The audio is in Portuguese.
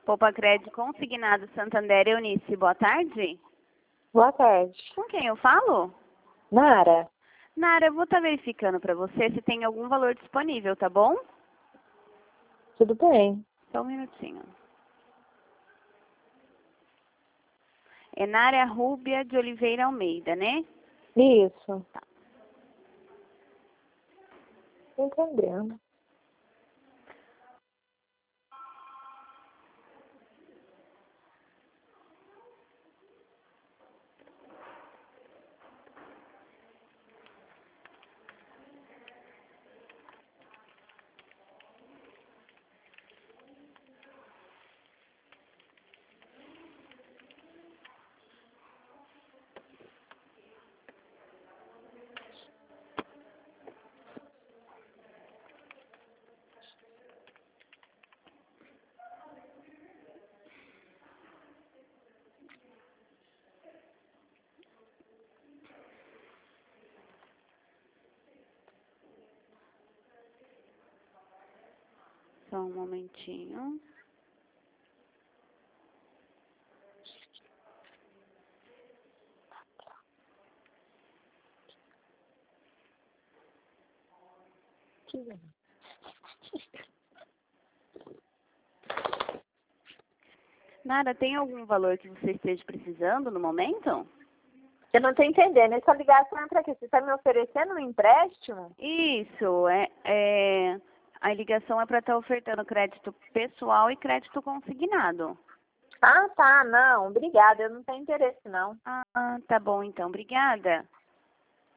Poupa Crédito Consignado Santander, Eunice, boa tarde. Boa tarde. Com quem eu falo? Nara. Nara, eu vou estar verificando para você se tem algum valor disponível, tá bom? Tudo bem. Só um minutinho. É Nara Rúbia de Oliveira Almeida, né? Isso. Tá. Entendendo. Só um momentinho. Nara, tem algum valor que você esteja precisando no momento? Eu não estou entendendo. Essa ligação é para quê? Você está me oferecendo um empréstimo? Isso, a ligação é para estar ofertando crédito pessoal e crédito consignado. Ah, tá. Não. Obrigada. Eu não tenho interesse, não. Ah, tá bom então. Obrigada.